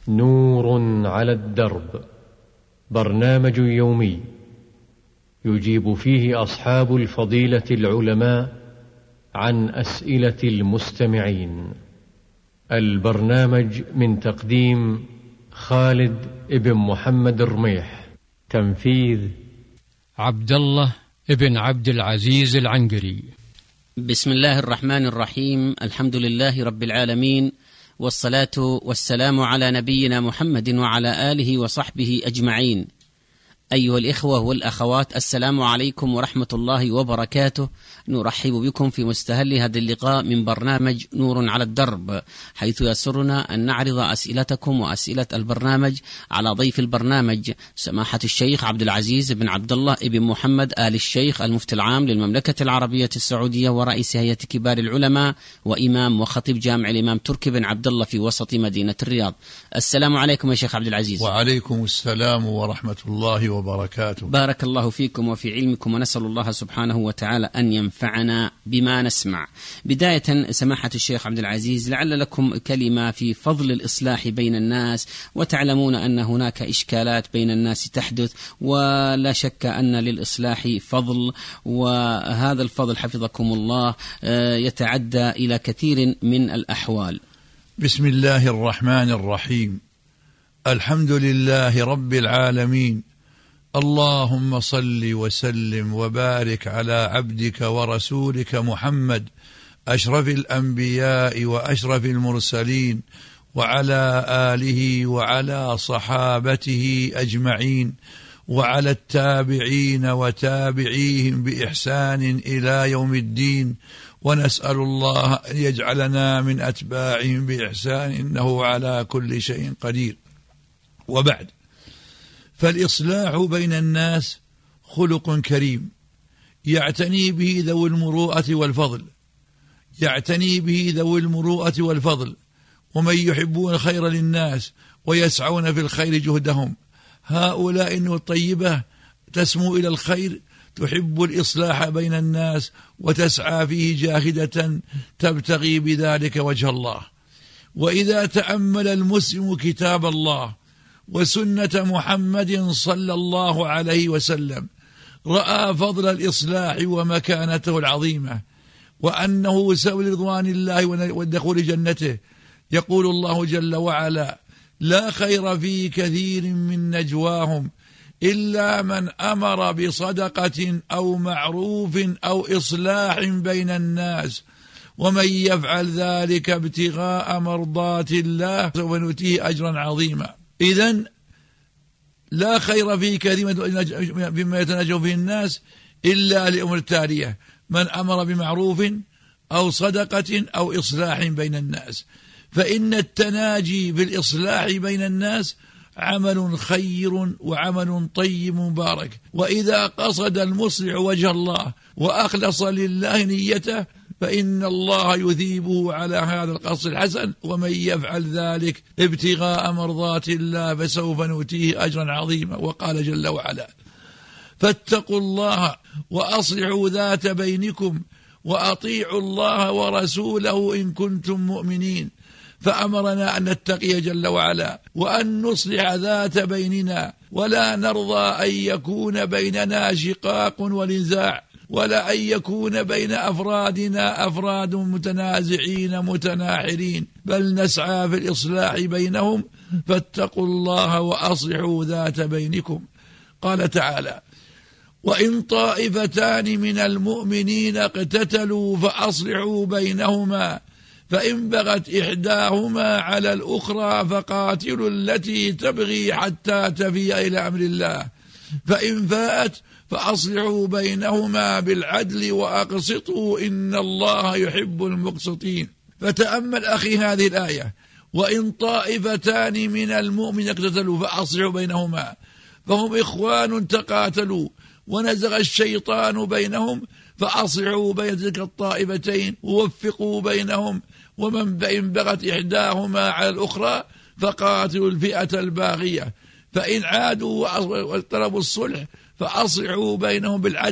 نور على الدرب، برنامج يومي يجيب فيه أصحاب الفضيلة العلماء عن أسئلة المستمعين. البرنامج من تقديم خالد ابن محمد الرميح، تنفيذ عبد الله ابن عبد العزيز العنقري. بسم الله الرحمن الرحيم. الحمد لله رب العالمين، والصلاة والسلام على نبينا محمد وعلى آله وصحبه أجمعين. أيها الإخوة والأخوات، السلام عليكم ورحمة الله وبركاته. نرحب بكم في مستهل هذا اللقاء من برنامج نور على الدرب، حيث يسرنا أن نعرض أسئلتكم وأسئلة البرنامج على ضيف البرنامج سماحة الشيخ عبد العزيز بن عبد الله ابن محمد آل الشيخ، المفتي العام للمملكة العربية السعودية ورئيس هيئة كبار العلماء وإمام وخطيب جامع الإمام تركي بن عبد الله في وسط مدينة الرياض. السلام عليكم يا شيخ عبد العزيز. وعليكم السلام ورحمة الله وبركاته. بارك الله فيكم وفي علمكم، ونسأل الله سبحانه وتعالى أن ينفعنا بما نسمع. بداية سماحة الشيخ عبد العزيز، لعل لكم كلمة في فضل الإصلاح بين الناس، وتعلمون أن هناك إشكالات بين الناس تحدث، ولا شك أن للإصلاح فضل، وهذا الفضل حفظكم الله يتعدى إلى كثير من الأحوال. بسم الله الرحمن الرحيم. الحمد لله رب العالمين، اللهم صل وسلم وبارك على عبدك ورسولك محمد أشرف الأنبياء وأشرف المرسلين، وعلى آله وعلى صحابته أجمعين، وعلى التابعين وتابعيهم بإحسان إلى يوم الدين، ونسأل الله أن يجعلنا من أتباعهم بإحسان، إنه على كل شيء قدير. وبعد، فالإصلاح بين الناس خلق كريم يعتني به ذوي المروءة والفضل، يعتني به ذوي المروءة والفضل، ومن يحبون الخير للناس ويسعون في الخير جهدهم. هؤلاء الطيبة تسمو إلى الخير، تحب الإصلاح بين الناس وتسعى فيه جاهدة تبتغي بذلك وجه الله. وإذا تأمل المسلم كتاب الله وسنة محمد صلى الله عليه وسلم، رأى فضل الإصلاح ومكانته العظيمة، وأنه سبب رضوان الله والدخول جنته. يقول الله جل وعلا: لا خير في كثير من نجواهم إلا من أمر بصدقة أو معروف أو إصلاح بين الناس، ومن يفعل ذلك ابتغاء مرضات الله سوف نؤتيه أجرا عظيما. إذن لا خير في كثير مما يتناجوا فيه الناس إلا لأمور التالية: من أمر بمعروف أو صدقة أو إصلاح بين الناس. فإن التناجي في الإصلاح بين الناس عمل خير وعمل طيب مبارك، وإذا قصد المصلح وجه الله وأخلص لله نيته فإن الله يثيبه على هذا القصد الحسن، ومن يفعل ذلك ابتغاء مرضات الله فسوف نؤتيه أجرا عظيما. وقال جل وعلا: فاتقوا الله وأصلحوا ذات بينكم وأطيعوا الله ورسوله إن كنتم مؤمنين. فأمرنا أن نتقي جل وعلا وأن نصلح ذات بيننا، ولا نرضى أن يكون بيننا شقاق ونزاع، ولا أن يكون بين أفرادنا أفراد متنازعين متناحرين، بل نسعى في الإصلاح بينهم. فاتقوا الله وأصلحوا ذات بينكم. قال تعالى: وإن طائفتان من المؤمنين اقتتلوا فأصلحوا بينهما، فإن بغت إحداهما على الأخرى فقاتلوا التي تبغي حتى تفيء إلى أمر الله، فإن فاءت فأصلحوا بينهما بالعدل وأقسطوا إن الله يحب المقسطين. فتأمل أخي هذه الآية: وإن طائفتان من المؤمن اقتتلوا فأصلحوا بينهما، فهم إخوان تقاتلوا ونزغ الشيطان بينهم، فأصلحوا بين تلك الطائفتين ووفقوا بينهم، ومن بغت إحداهما على الأخرى فقاتلوا الفئة الباغية، فإن عادوا وطلبوا الصلح فأصلحوا بينهم بالعدل،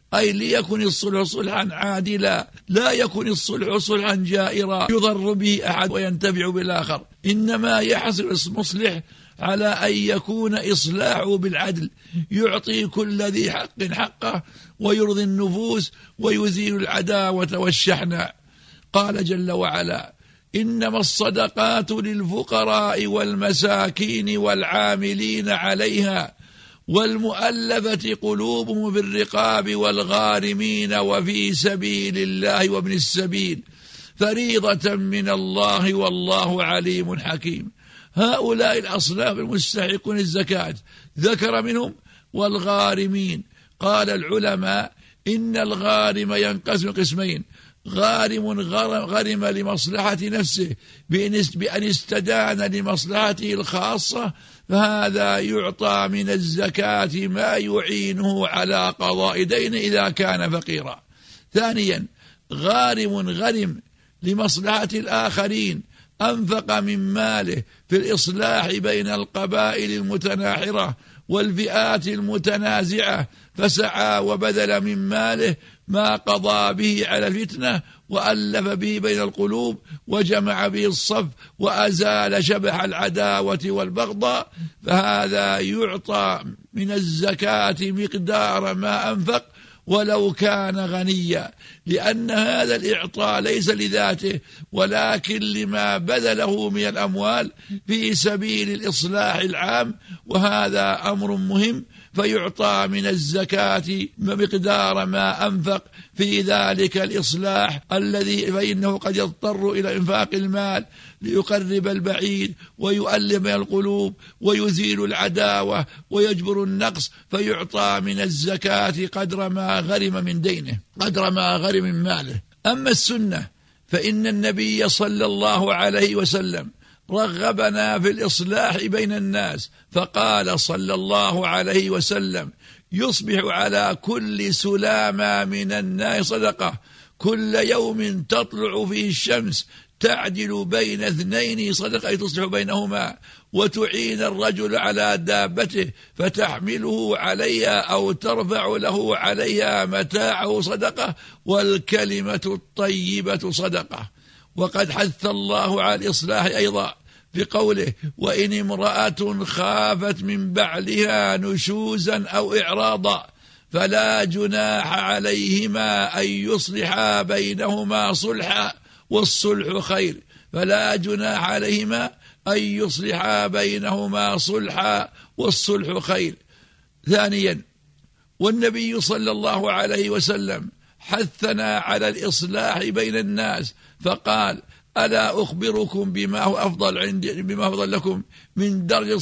أي ليكن الصلح صلحا عادلا، لا يكن الصلح صلحا جائرا يضر به أحد وينتفع بالآخر، إنما يحصل المصلح على أن يكون إصلاحه بالعدل، يعطي كل ذي حق حقه ويرضي النفوس ويزيل العداوة والشحناء. قال جل وعلا: إنما الصدقات للفقراء والمساكين والعاملين عليها والمؤلفة قلوبهم في الرقاب والغارمين وفي سبيل الله وابن السبيل فريضة من الله والله عليم حكيم. هؤلاء الأصناف المستحقون الزكاة ذكر منهم والغارمين. قال العلماء إن الغارم ينقسم قسمين: غارم غرم لمصلحة نفسه بأن استدان لمصلحته الخاصة، فهذا يعطى من الزكاة ما يعينه على قضاء دينه إذا كان فقيرا. ثانيا، غارم غرم لمصلحة الآخرين، أنفق من ماله في الإصلاح بين القبائل المتناحرة والفئات المتنازعة، فسعى وبذل من ماله ما قضى به على الفتنة وألف به بين القلوب وجمع به الصف وأزال شبح العداوة والبغضاء، فهذا يعطى من الزكاة مقدار ما أنفق ولو كان غنيا، لأن هذا الإعطاء ليس لذاته ولكن لما بذله من الأموال في سبيل الإصلاح العام، وهذا أمر مهم، فيعطى من الزكاة بمقدار ما أنفق في ذلك الإصلاح الذي فإنه قد يضطر إلى إنفاق المال ليقرب البعيد ويؤلف بين القلوب ويزيل العداوة ويجبر النقص، فيعطى من الزكاة قدر ما غرم من دينه، قدر ما غرم من ماله. أما السنة فإن النبي صلى الله عليه وسلم رغبنا في الإصلاح بين الناس، فقال صلى الله عليه وسلم: يصبح على كل سلامة من الناس صدقة، كل يوم تطلع فيه الشمس تعدل بين اثنين صدقة، أي تصلح بينهما، وتعين الرجل على دابته فتحمله عليها أو ترفع له عليها متاعه صدقة، والكلمة الطيبة صدقة. وقد حث الله على الإصلاح أيضا بقوله: وإن امرأة خافت من بعلها نشوزا أو إعراضا فلا جناح عليهما أن يصلحا بينهما صلحا والصلح خير، فلا جناح عليهما أن يصلحا بينهما صلحا والصلح خير. ثانيا، والنبي صلى الله عليه وسلم حثنا على الإصلاح بين الناس فقال: ألا أخبركم بما هو أفضل لكم من درجة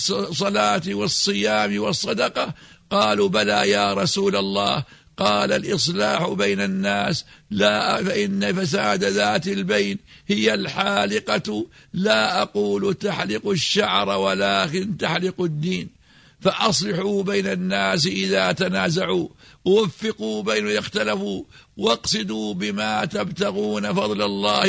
الصلاة والصيام والصدقة؟ قالوا: بلى يا رسول الله. قال: الإصلاح بين الناس، لا فإن فساد ذات البين هي الحالقة، لا أقول تحلق الشعر ولكن تحلق الدين. فأصلحوا بين الناس إذا تنازعوا، ووفقوا بين يختلفوا، واقصدوا بما تبتغون فضل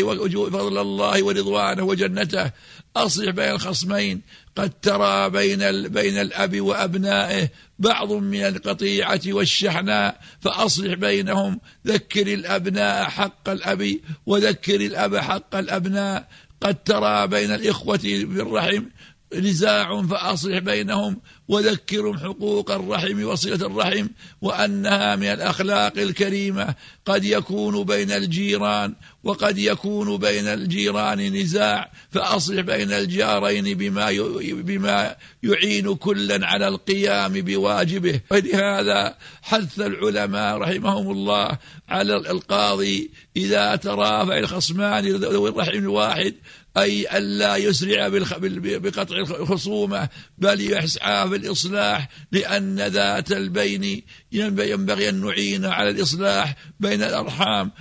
الله ورضوانه وجنته. أصلح بين الخصمين، قد ترى بين الأب وأبنائه بعض من القطيعة والشحناء، فأصلح بينهم، ذكر الأبناء حق الأب وذكر الأب حق الأبناء. قد ترى بين الإخوة بالرحم نزاع فأصلح بينهم وذكرهم حقوق الرحم وصلة الرحم، وأنها من الأخلاق الكريمة. قد يكون بين الجيران وقد يكون بين الجيران نزاع، فأصلح بين الجارين بما يعين كلا على القيام بواجبه. ولهذا حث العلماء رحمهم الله على القاضي إذا ترافع الخصمان ذوي الرحم الواحد أي ألا يسرع بقطع الخصومة، بل يسعى في الإصلاح، لأن ذات البين ينبغي أن نعين على الإصلاح بين الأرحام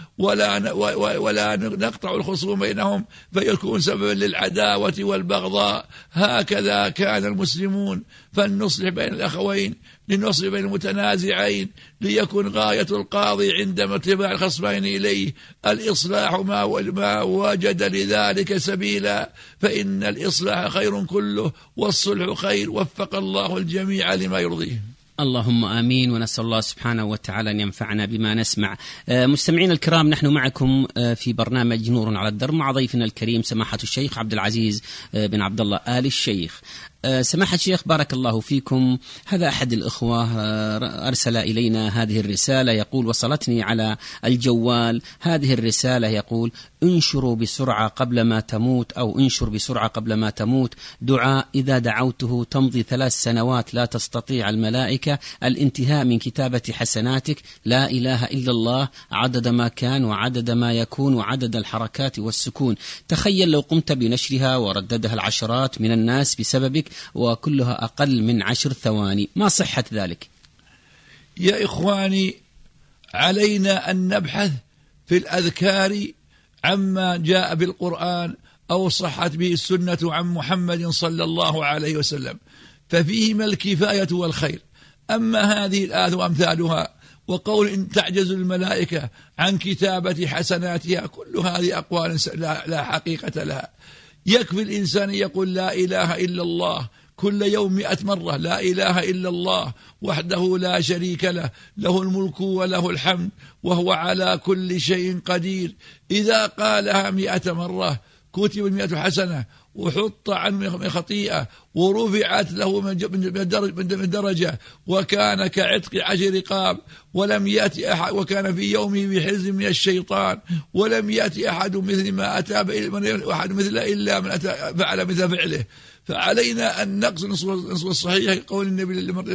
ولا نقطع الخصوم بينهم فيكون سببا للعداوة والبغضاء. هكذا كان المسلمون، فلنصلح بين الأخوين، لنصلح بين المتنازعين، ليكن غاية القاضي عندما اتباع الخصمين إليه الإصلاح ما وجد لذلك سبيلا، فإن الإصلاح خير كله والصلح خير. وفق الله الجميع لما يرضيه. اللهم آمين، ونسأل الله سبحانه وتعالى أن ينفعنا بما نسمع. مستمعين الكرام، نحن معكم في برنامج نور على الدرب مع ضيفنا الكريم سماحة الشيخ عبد العزيز بن عبد الله آل الشيخ. سماحة الشيخ بارك الله فيكم، هذا أحد الإخوة أرسل إلينا هذه الرسالة، يقول: وصلتني على الجوال هذه الرسالة، يقول: انشروا بسرعة قبل ما تموت، أو انشر بسرعة قبل ما تموت دعاء إذا دعوته تمضي 3 سنوات لا تستطيع الملائكة الانتهاء من كتابة حسناتك، لا إله إلا الله، عدد ما كان وعدد ما يكون وعدد الحركات والسكون. تخيل لو قمت بنشرها ورددها العشرات من الناس بسببك وكلها أقل من 10 ثواني، ما صحة ذلك؟ يا إخواني، علينا أن نبحث في الأذكار عما جاء بالقرآن أو صحت به السنة عن محمد صلى الله عليه وسلم، ففيهما الكفاية والخير. أما هذه الآيات وأمثالها وقول إن تعجز الملائكة عن كتابة حسناتها، كل هذه أقوال لا حقيقة لها. يكفي الإنسان يقول لا إله إلا الله كل يوم 100 مرة، لا إله إلا الله وحده لا شريك له، له الملك وله الحمد وهو على كل شيء قدير. إذا قالها 100 مرة كتب 100 حسنة، وحط عنه خطيئة، ورفعت له من درجة، وكان كعتق 10 رقاب، ولم يأتي أحد، وكان في يومه بحرز من الشيطان، ولم يأتي أحد مثل ما أتى أحد مثله إلا من فعل مثل فعله. فعلينا أن نقصد نصف الصحيح قول النبي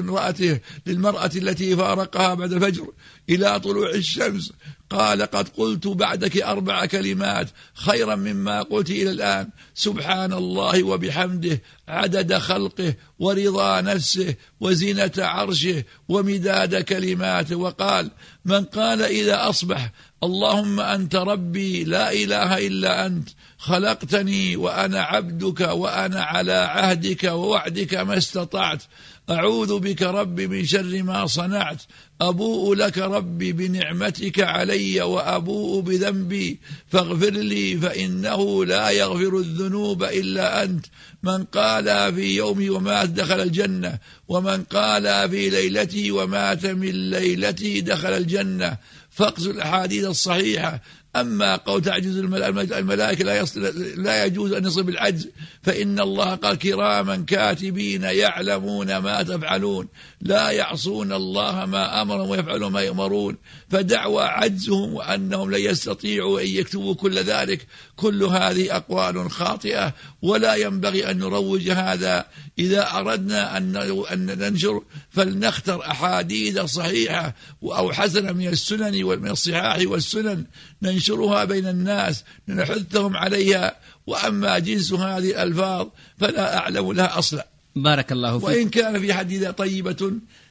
للمرأة التي فارقها بعد الفجر إلى طلوع الشمس، قال: قد قلت بعدك 4 كلمات خيرا مما قلت إلى الآن، سبحان الله وبحمده عدد خلقه ورضا نفسه وزينة عرشه ومداد كلماته. وقال: من قال إذا أصبح: اللهم أنت ربي لا إله إلا أنت، خلقتني وأنا عبدك وأنا على عهدك ووعدك ما استطعت، أعوذ بك ربي من شر ما صنعت، أبوء لك ربي بنعمتك علي وأبوء بذنبي فاغفر لي فإنه لا يغفر الذنوب إلا أنت. من قال في يومي ومات دخل الجنة، ومن قال في ليلتي ومات من ليلتي دخل الجنة. فاقصد الأحاديث الصحيحة. أما قول تعجز الملائكة لا يجوز أن يصل بالعجز، فإن الله قال: كراما كاتبين يعلمون ما تفعلون، لا يعصون الله ما أمرهم ويفعلون ما يؤمرون. فدعوى عجزهم وأنهم لا يستطيعوا أن يكتبوا كل ذلك، كل هذه أقوال خاطئة، ولا ينبغي أن نروج هذا. إذا أردنا أن ننشر فلنختر أحاديث صحيحة أو حسنة من السنن ومن الصحاح والسنن ننشرها بين الناس، نحثهم عليها. وأما جنس هذه الألفاظ فلا أعلم لها أصلا. بارك الله فيك. وإن كان في حديث طيبة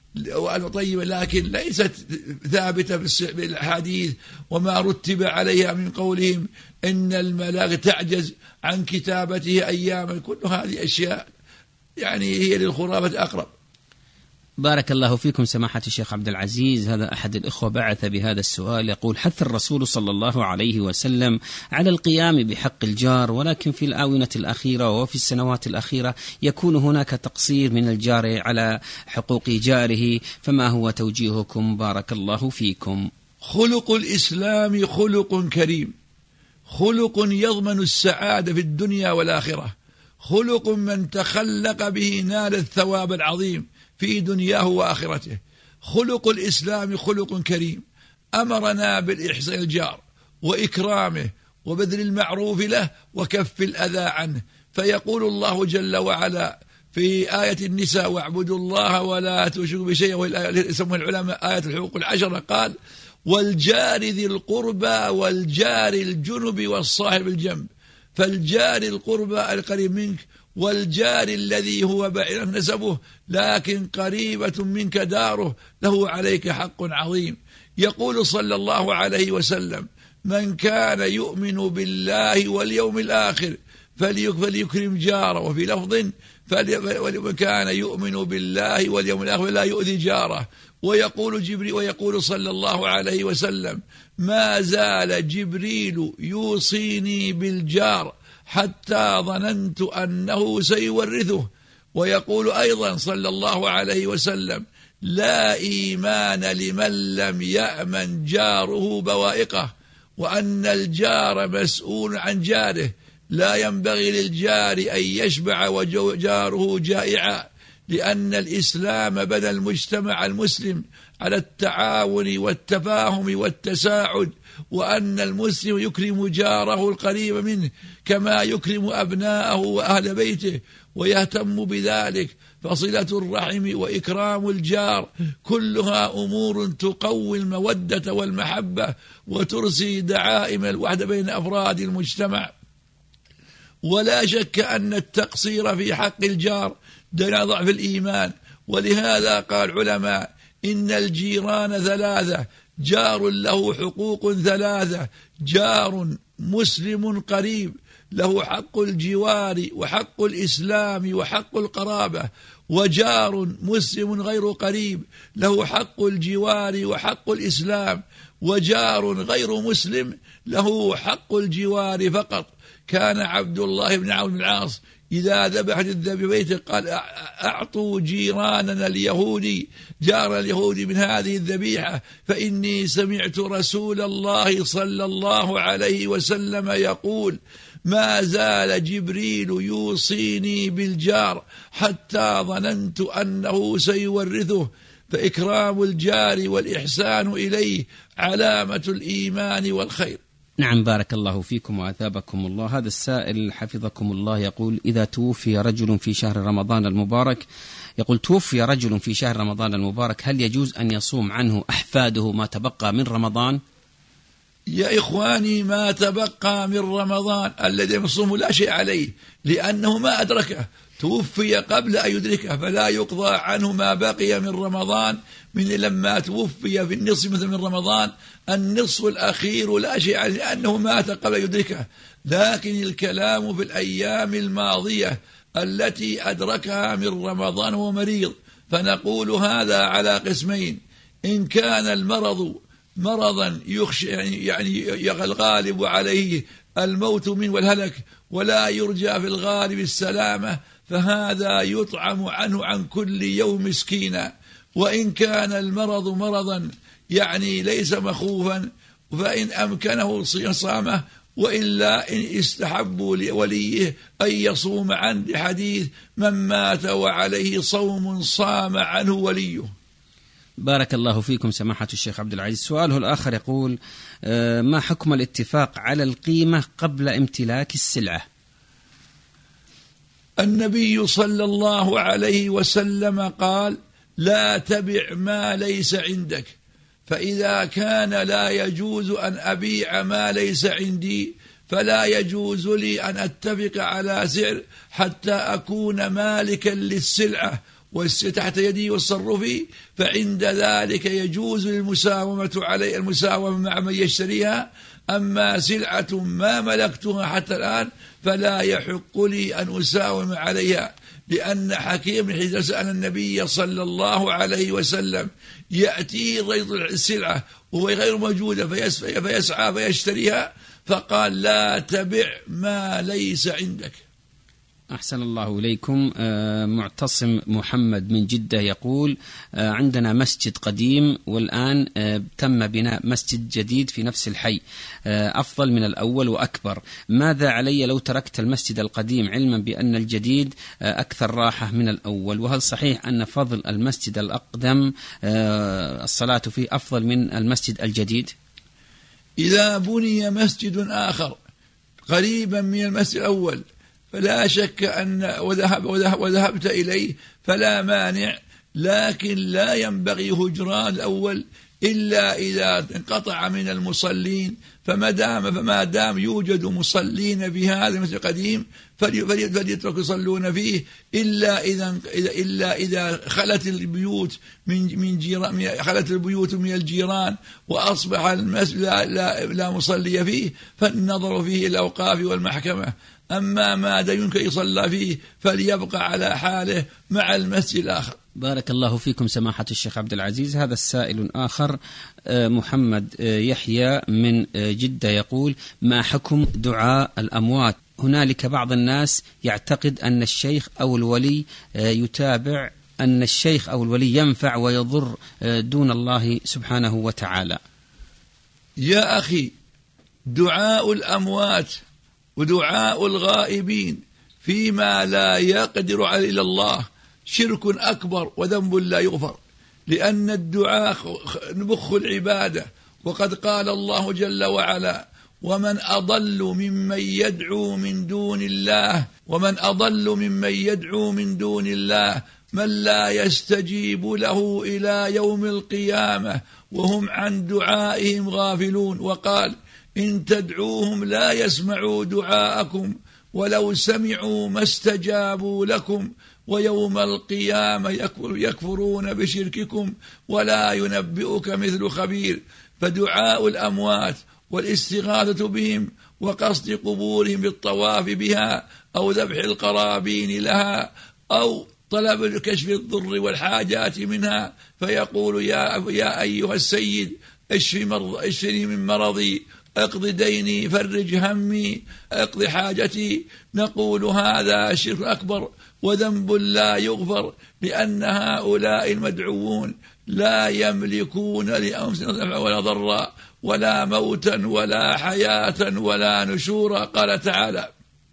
لكن ليست ثابتة بالحديث وما رتب عليها من قولهم إن الملائكة تعجز عن كتابته أياما. كل هذه أشياء يعني هي للخرافة أقرب. بارك الله فيكم سماحة الشيخ عبد العزيز. هذا أحد الإخوة بعث بهذا السؤال، يقول: حث الرسول صلى الله عليه وسلم على القيام بحق الجار، ولكن في الآونة الأخيرة وفي السنوات الأخيرة يكون هناك تقصير من الجار على حقوق جاره، فما هو توجيهكم؟ بارك الله فيكم. خلق الإسلام خلق كريم، خلق يضمن السعادة في الدنيا والآخرة، خلق من تخلق به نال الثواب العظيم في دنياه وآخرته. خلق الإسلام خلق كريم، أمرنا بالإحسان الجار وإكرامه وبذل المعروف له وكف الأذى عنه. فيقول الله جل وعلا في آية النساء: واعبدوا الله ولا تشركوا بشيء، والآية يسمونها العلماء آية الحقوق العشرة. قال: والجار ذي القربى والجار الجنب والصاحب الجنب. فالجار القربى القريب منك، والجار الذي هو بعيد نسبه لكن قريبة منك داره، له عليك حق عظيم. يقول صلى الله عليه وسلم: من كان يؤمن بالله واليوم الآخر فليكرم جاره، وفي لفظ: ومن كان يؤمن بالله واليوم الآخر لا يؤذي جاره. ويقول جبريل، ويقول صلى الله عليه وسلم: ما زال جبريل يوصيني بالجار حتى ظننت أنه سيورثه. ويقول أيضا صلى الله عليه وسلم: لا إيمان لمن لم يأمن جاره بوائقه، وأن الجار مسؤول عن جاره، لا ينبغي للجار أن يشبع وجاره جائعا، لأن الإسلام بنى المجتمع المسلم على التعاون والتفاهم والتساعد، وأن المسلم يكرم جاره القريب منه كما يكرم أبناءه وأهل بيته ويهتم بذلك. فصلة الرحم وإكرام الجار كلها أمور تقوي المودة والمحبة وترسي دعائم الوحدة بين أفراد المجتمع. ولا شك أن التقصير في حق الجار دليل ضعف الإيمان، ولهذا قال العلماء إن الجيران ثلاثة: جار له حقوق ثلاثة، جار مسلم قريب له حق الجوار وحق الإسلام وحق القرابة، وجار مسلم غير قريب له حق الجوار وحق الإسلام، وجار غير مسلم له حق الجوار فقط. كان عبد الله بن عمرو بن العاص إذا ذبحت الذبيحة بيته قال: أعطوا جيراننا اليهودي جار اليهودي من هذه الذبيحة، فإني سمعت رسول الله صلى الله عليه وسلم يقول: ما زال جبريل يوصيني بالجار حتى ظننت أنه سيورثه. فإكرام الجار والإحسان إليه علامة الإيمان والخير. نعم، بارك الله فيكم وأثابكم الله. هذا السائل حفظكم الله يقول: إذا توفي رجل في شهر رمضان المبارك، يقول: توفي رجل في شهر رمضان المبارك، هل يجوز أن يصوم عنه أحفاده ما تبقى من رمضان؟ يا إخواني، ما تبقى من رمضان الذي يصوم لا شيء عليه، لأنه ما أدركه، توفي قبل أن يدركه، فلا يقضى عنه ما بقي من رمضان من لما توفي في النصف مثل من رمضان، النصف الأخير لا شيء عليه لأنه مات قبل أن يدركه. لكن الكلام في الأيام الماضية التي أدركها من رمضان وهو مريض، فنقول هذا على قسمين: إن كان المرض مرضا يخشى يعني الغالب عليه الموت منه والهلك ولا يرجى في الغالب السلامة، فهذا يطعم عنه عن كل يوم مسكينا. وإن كان المرض مرضا يعني ليس مخوفا، فإن أمكنه صامه، وإلا إن استحبوا لوليه أن يصوم عنه، لحديث: من مات وعليه صوم صام عنه وليه. بارك الله فيكم سماحة الشيخ عبد العزيز. سؤاله الآخر يقول: ما حكم الاتفاق على القيمة قبل امتلاك السلعة؟ النبي صلى الله عليه وسلم قال: لا تبع ما ليس عندك، فإذا كان لا يجوز أن أبيع ما ليس عندي فلا يجوز لي أن أتفق على سعر حتى أكون مالكا للسلعة تحت يدي والصرفي، فعند ذلك يجوز المساومة علي المساومة مع من يشتريها. أما سلعة ما ملكتها حتى الآن فلا يحق لي أن أساوم عليها، لأن حكيم بن حزام سأل النبي صلى الله عليه وسلم: يأتي ريض السلعة وهو غير موجودة فيسعى فيشتريها، فقال: لا تبع ما ليس عندك. أحسن الله إليكم. معتصم محمد من جدة يقول: عندنا مسجد قديم والآن تم بناء مسجد جديد في نفس الحي أفضل من الأول وأكبر، ماذا علي لو تركت المسجد القديم علما بأن الجديد أكثر راحة من الأول؟ وهل صحيح أن فضل المسجد الأقدم الصلاة فيه أفضل من المسجد الجديد؟ إذا بني مسجد آخر قريبا من المسجد الأول فلا شك أن وذهبت إليه فلا مانع، لكن لا ينبغي هجران الأول إلا إذا انقطع من المصلين، فما دام يوجد مصلين في هذا المسجد القديم فليتركوا يصلون فيه، إلا إذا خلت البيوت من الجيران وأصبح المسجد لا مصلي فيه، فالنظر فيه الأوقاف والمحكمة. أما ما يمكن يصلى فيه فليبقى على حاله مع المسجد الآخر. بارك الله فيكم سماحة الشيخ عبد العزيز. هذا السائل آخر محمد يحيى من جدة يقول: ما حكم دعاء الأموات؟ هنالك بعض الناس يعتقد أن الشيخ أو الولي يتابع أن الشيخ أو الولي ينفع ويضر دون الله سبحانه وتعالى. يا أخي، دعاء الأموات ودعاء الغائبين فيما لا يقدر عليه إلا الله شرك أكبر وذنب لا يغفر، لأن الدعاء مخ العبادة، وقد قال الله جل وعلا: ومن أضل ممن يدعو من دون الله من لا يستجيب له إلى يوم القيامة وهم عن دعائهم غافلون. وقال: إن تدعوهم لا يسمعوا دعاءكم ولو سمعوا ما استجابوا لكم ويوم القيامة يكفرون بشرككم ولا ينبئك مثل خبير. فدعاء الأموات والاستغاثة بهم وقصد قبورهم بالطواف بها أو ذبح القرابين لها أو طلب كشف الضر والحاجات منها، فيقول: يا أيها السيد اشفني من مرضي، اقض ديني، فرج همي، اقض حاجتي. نقول: هذا شرك أكبر وذنب لا يغفر، لأن هؤلاء المدعوون لا يملكون لأنفسهم نفعا ولا ضرا ولا موتا ولا حياة ولا نشورا. قال تعالى: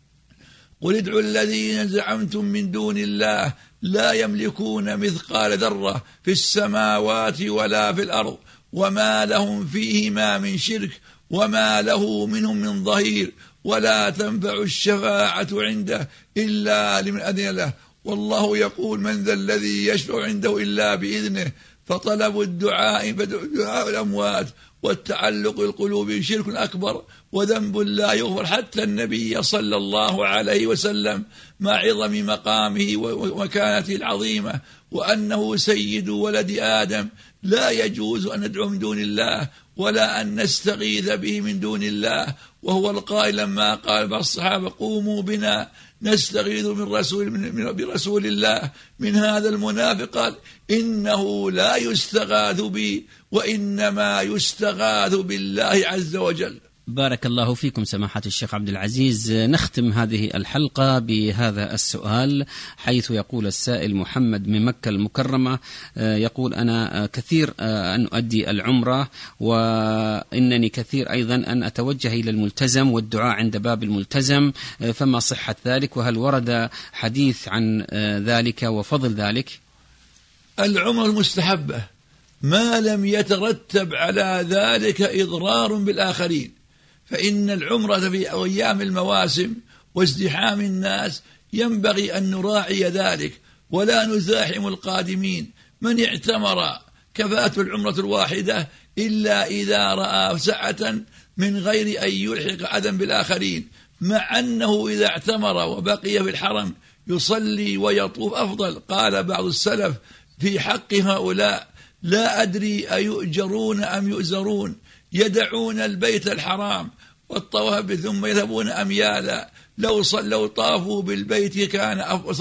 قل ادعوا الذين زعمتم من دون الله لا يملكون مثقال ذرة في السماوات ولا في الأرض وما لهم فيهما من شرك وما له منهم من ظهير ولا تنفع الشفاعة عنده إلا لمن أذن له والله يقول: من ذا الذي يشفع عنده إلا بإذنه. فطلب الدعاء فدعاء الأموات والتعلق القلوب شرك أكبر وذنب لا يغفر. حتى النبي صلى الله عليه وسلم مع عظم مقامه ومكانته العظيمة وأنه سيد ولد آدم لا يجوز أن ندعو من دون الله ولا أن نستغيث به من دون الله، وهو القائل لما قال بعض الصحابة: قوموا بنا نستغيث برسول الله من هذا المنافق، قال: إنه لا يستغاث بي وإنما يستغاث بالله عز وجل. بارك الله فيكم سماحة الشيخ عبد العزيز. نختم هذه الحلقة بهذا السؤال، حيث يقول السائل محمد من مكة المكرمة، يقول: أنا كثير أن أؤدي العمرة، وإنني كثير أيضا أن أتوجه إلى الملتزم والدعاء عند باب الملتزم، فما صحة ذلك؟ وهل ورد حديث عن ذلك وفضل ذلك؟ العمرة المستحبة ما لم يترتب على ذلك إضرار بالآخرين، فإن العمرة في أيام المواسم وازدحام الناس ينبغي أن نراعي ذلك ولا نزاحم القادمين. من اعتمر كفاته العمرة الواحدة إلا إذا رأى سعة من غير أن يلحق أذى بالآخرين، مع أنه إذا اعتمر وبقي في الحرم يصلي ويطوف أفضل. قال بعض السلف في حق هؤلاء: لا أدري أيؤجرون أم يؤزرون، يدعون البيت الحرام والطواف ثم يذهبون أميالا، لو طافوا بالبيت كان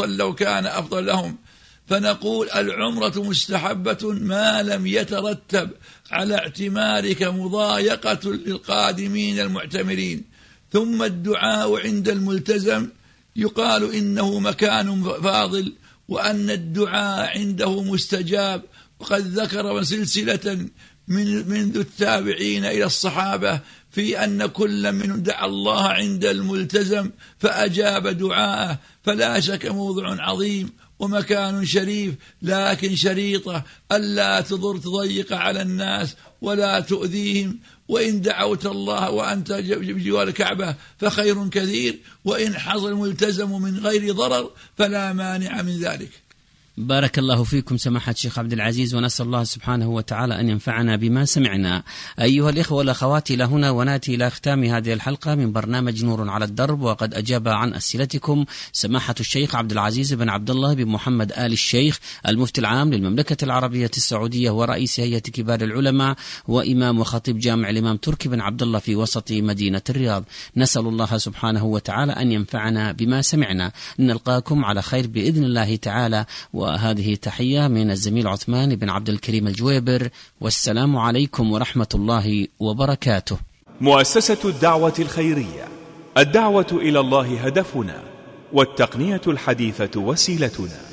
أفضل لهم. فنقول: العمرة مستحبة ما لم يترتب على اعتمارك مضايقة للقادمين المعتمرين. ثم الدعاء عند الملتزم يقال إنه مكان فاضل وأن الدعاء عنده مستجاب، وقد ذكر سلسلة منذ التابعين إلى الصحابة في أن كل منهم دعا الله عند الملتزم فأجاب دعاءه. فلا شك موضع عظيم ومكان شريف، لكن شريطة ألا تضيق على الناس ولا تؤذيهم. وإن دعوت الله وأنت بجوار الكعبة فخير كثير، وإن حصل الملتزم من غير ضرر فلا مانع من ذلك. بارك الله فيكم سماحة الشيخ عبد العزيز، ونسأل الله سبحانه وتعالى أن ينفعنا بما سمعنا. أيها الإخوة والأخوات، إلى هنا ونأتي إلى ختام هذه الحلقة من برنامج نور على الدرب، وقد أجاب عن أسئلتكم سماحة الشيخ عبد العزيز بن عبد الله بن محمد آل الشيخ، المفتي العام للمملكة العربية السعودية ورئيس هيئة كبار العلماء وإمام وخطيب جامع الإمام تركي بن عبد الله في وسط مدينة الرياض. نسأل الله سبحانه وتعالى أن ينفعنا بما سمعنا. نلقاكم على خير بإذن الله تعالى، وهذه تحية من الزميل عثمان بن عبد الكريم الجويبر، والسلام عليكم ورحمة الله وبركاته. مؤسسة الدعوة الخيرية، الدعوة إلى الله هدفنا، والتقنية الحديثة وسيلتنا.